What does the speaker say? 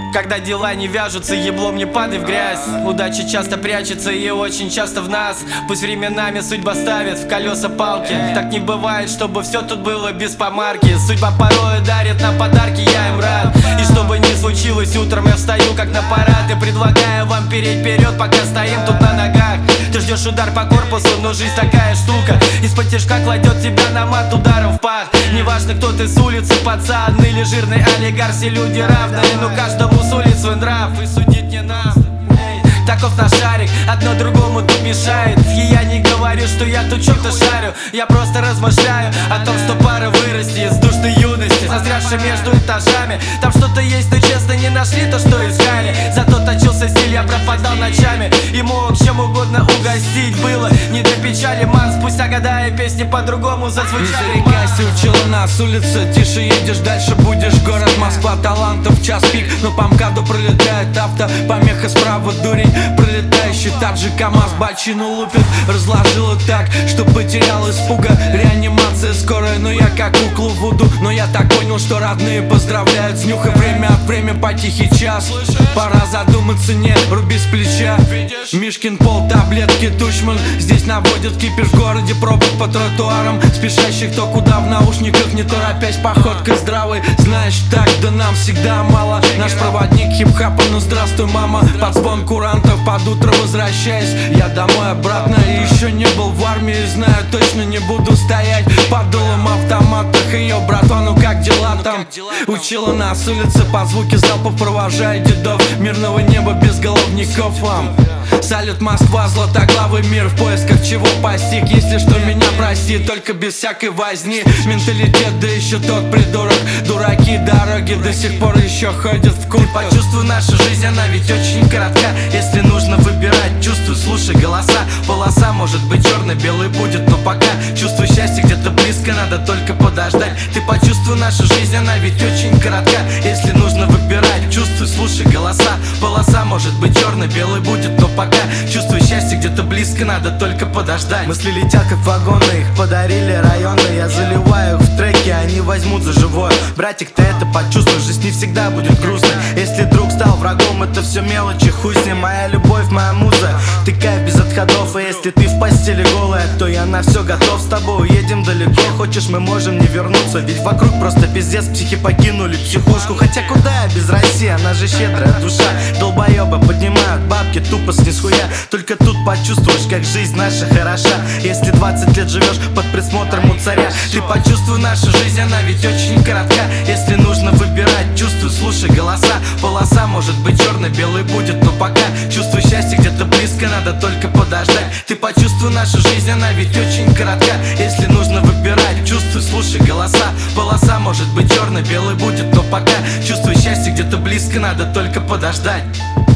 Когда дела не вяжутся, еблом не падай в грязь. Удача часто прячется и очень часто в нас. Пусть временами судьба ставит в колеса палки. Так не бывает, чтобы все тут было без помарки. Судьба порой дарит нам подарки, я им рад. И что бы ни случилось, утром я встаю как на парад. И предлагаю вам переть вперед, пока стоим тут на ногах. Ты ждешь удар по корпусу, но жизнь такая штука. Из-под тяжка кладет тебя на мат ударом в пах. Неважно, кто ты с улицы, пацан или жирный олигарх, все люди равны, но каждому с улиц свой нрав, и судить не нам. Таков наш шарик, одно другому тут мешает. И я не говорю, что я тут чем-то шарю. Я просто размышляю о том, что пара вырасти из душной юности, застрявшей между этажами. Там что-то есть, но честно не нашли то, что искали. Зато точился стиль, я пропадал ночами и мог чем угодно угостить. Было не до печали, ман. Спустя года и песни по-другому зазвучали. Не зарекайся, учила нас улица, тише едешь, дальше будешь. Город Москва, талантов, час пик. Но по МКАДу пролетает авто, помеха справа дурень пролетающий, так же КамАЗ бочину лупит. Разложила так, что потерял испуга. Реанимация скорая, но я как куклу Вуду. Но я так понял, что родные поздравляют с нюхой. Время от времени по тихий час. Пора задуматься, не руби с плеча. Мишкин пол, таблетки, Тучман. Здесь наводят кипиш в городе, пробок по тротуарам. Спешащих кто куда в наушниках, не торопясь, походкой здравой. Знаешь, так, да нам всегда мало. Наш проводник хип-хапа, ну здравствуй, мама. Под звон курантов под утро возвращаясь, я домой обратно. И еще не был в армии, знаю, точно не буду стоять под дулом автомата. Йо, братан, ну как дела там? Учила нас улица, по звуке залпов провожая дедов. Мирного неба без головников вам. Салют, Москва, златоглавый мир, в поисках чего постиг. Если что, меня прости, только без всякой возни. Менталитет, да еще тот придурок. Дураки, дороги до сих пор еще ходят в куртках. Почувствуй, наша жизнь, она ведь очень коротка. Если нужно выбирать, чувствуй, слушай голоса. Полоса может быть черно-белой будет, но пока чувствуй счастье где-то близко, надо только подождать. Ты почувствуй, наша жизнь, она ведь очень коротка. Если нужно выбирать, чувствуй, слушай голоса. Полоса может быть черно-белой будет, но пока чувствуй счастье где-то близко, надо только подождать. Мысли летят как вагоны, их подарили районы. Я заливаю их в треки, они возьмут за живое. Братик, ты это почувствуешь, жизнь не всегда будет грустной. Если друг стал врагом, это все мелочи, хуй с ним. Моя любовь, моя муза, ты кайф без отходов. И если ты в постели голая, то я на все готов. С тобой уедем далеко, хочешь, мы можем не вернуться. Ведь вокруг просто пиздец, психи покинули психушку. Хотя куда я без России, она же щедрая душа. Долбоебы поднимают бабки тупо с нихуя. Только тут почувствуешь, как жизнь наша хороша. Если 20 лет живешь под присмотром у царя, ты почувствуй, наша жизнь, она ведь очень коротка. Если нужно выбирать, чувствуй, слушай голоса. Полоса может быть черно-белой будет, но пока чувствуй счастье где-то близко, надо только подождать. Ты почувствуй, наша жизнь, она ведь очень коротка. Если нужно выбирать, чувствуй, слушай голоса. Полоса может быть черно-белой будет, но пока чувствуй счастье где-то близко, надо только подождать.